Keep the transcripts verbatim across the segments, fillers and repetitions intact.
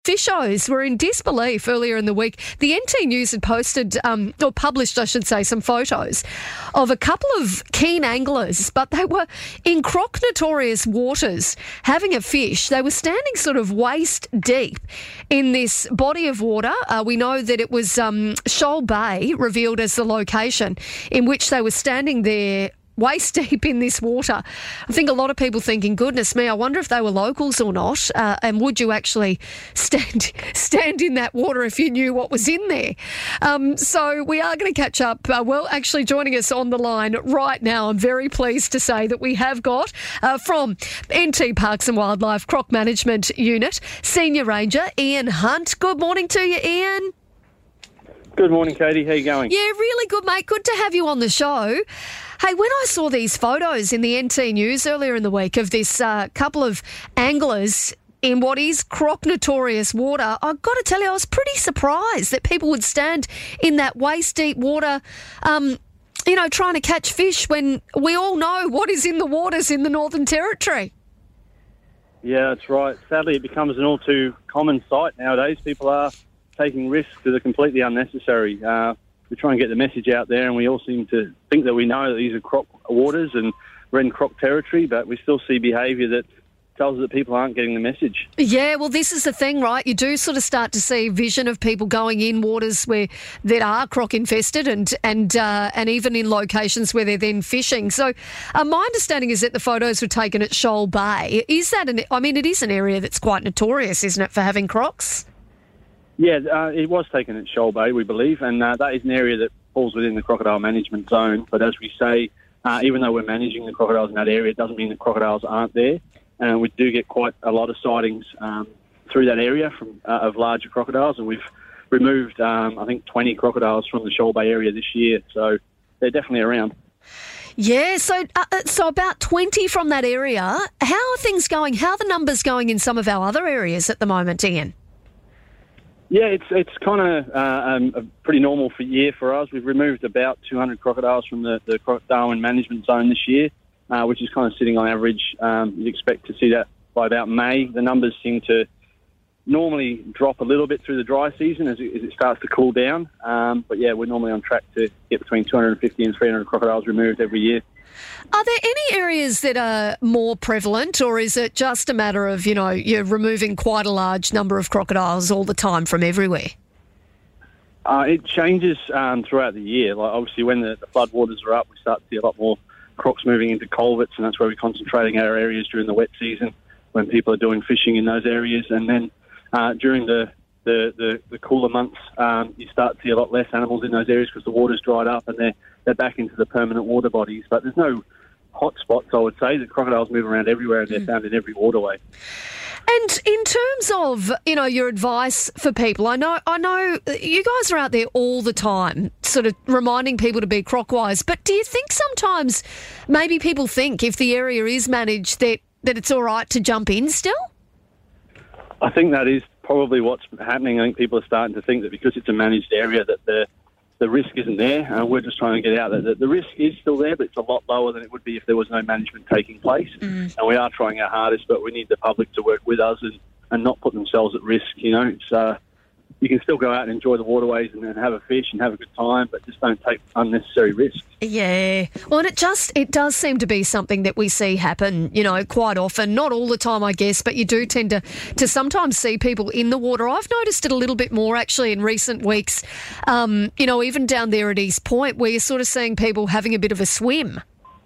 Fishers were in disbelief earlier in the week. The N T News had posted, um, or published, I should say, some photos of a couple of keen anglers, but they were in Croc Notorious waters having a fish. They were standing sort of waist deep in this body of water. Uh, we know that it was um, Shoal Bay, revealed as the location in which they were standing there waist deep in this water. I think a lot of people thinking, goodness me, I wonder if they were locals or not, uh, and would you actually stand stand in that water if you knew what was in there? Um, so we are going to catch up. Uh, well, actually joining us on the line right now, I'm very pleased to say that we have got uh, from N T Parks and Wildlife Croc Management Unit, Senior Ranger Ian Hunt. Good morning to you, Ian. Good morning, Katie. How you going? Yeah, really good, mate. Good to have you on the show. Hey, when I saw these photos in the N T News earlier in the week of this uh, couple of anglers in what is Croc Notorious water, I've got to tell you, I was pretty surprised that people would stand in that waist-deep water, um, you know, trying to catch fish when we all know what is in the waters in the Northern Territory. Yeah, that's right. Sadly, it becomes an all too common sight nowadays. People are taking risks that are completely unnecessary. Uh, we try and get the message out there, and we all seem to think that we know that these are croc waters and we're in croc territory, but we still see behaviour that tells us that people aren't getting the message. Yeah, well, this is the thing, right? You do sort of start to see vision of people going in waters where that are croc infested, and and uh, and even in locations where they're then fishing. So, uh, my understanding is that the photos were taken at Shoal Bay. Is that an? I mean, it is an area that's quite notorious, isn't it, for having crocs? Yeah, uh, it was taken at Shoal Bay, we believe, and uh, that is an area that falls within the crocodile management zone. But as we say, uh, even though we're managing the crocodiles in that area, it doesn't mean the crocodiles aren't there. And we do get quite a lot of sightings um, through that area from uh, of larger crocodiles, and we've removed, um, I think, twenty crocodiles from the Shoal Bay area this year. So they're definitely around. Yeah, so uh, so about twenty from that area. How are things going? How are the numbers going in some of our other areas at the moment, Ian? Yeah, it's it's kind of uh, um, a pretty normal for year for us. We've removed about two hundred crocodiles from the, the Darwin management zone this year, uh, which is kind of sitting on average. Um, you'd expect to see that by about May. The numbers seem to normally drop a little bit through the dry season as it, as it starts to cool down. Um, but yeah, we're normally on track to get between two hundred fifty and three hundred crocodiles removed every year. Are there any areas that are more prevalent, or is it just a matter of, you know, you're removing quite a large number of crocodiles all the time from everywhere? Uh, it changes um, throughout the year. Like obviously, when the, the floodwaters are up, we start to see a lot more crocs moving into culverts, and that's where we're concentrating our areas during the wet season when people are doing fishing in those areas. And then uh, during the, the, the, the cooler months, um, you start to see a lot less animals in those areas because the water's dried up and they're they're back into the permanent water bodies. But there's no hot spots, I would say. The crocodiles move around everywhere and they're mm. found in every waterway. And in terms of, you know, your advice for people, I know I know you guys are out there all the time sort of reminding people to be croc-wise, but do you think sometimes maybe people think if the area is managed that, that it's all right to jump in still? I think that is probably what's happening. I think people are starting to think that because it's a managed area that the the risk isn't there. Uh, we're just trying to get out there. The, the risk is still there, but it's a lot lower than it would be if there was no management taking place. Mm. And we are trying our hardest, but we need the public to work with us and, and not put themselves at risk. You know, it's uh, you can still go out and enjoy the waterways and, and have a fish and have a good time, but just don't take unnecessary risks. Yeah. Well, and it just, it does seem to be something that we see happen, you know, quite often. Not all the time, I guess, but you do tend to, to sometimes see people in the water. I've noticed it a little bit more, actually, in recent weeks, um, you know, even down there at East Point, where you're sort of seeing people having a bit of a swim.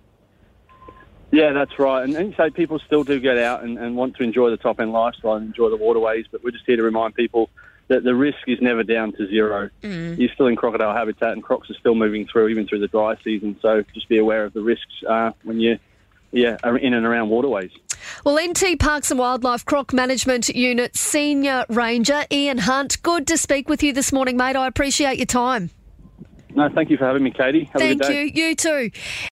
Yeah, that's right. And, and so people still do get out and, and want to enjoy the top-end lifestyle and enjoy the waterways, but we're just here to remind people that the risk is never down to zero. Mm. You're still in crocodile habitat and crocs are still moving through, even through the dry season. So just be aware of the risks uh, when you yeah, are in and around waterways. Well, N T Parks and Wildlife Croc Management Unit Senior Ranger Ian Hunt, good to speak with you this morning, mate. I appreciate your time. No, thank you for having me, Katie. Have thank a good day. you. You too.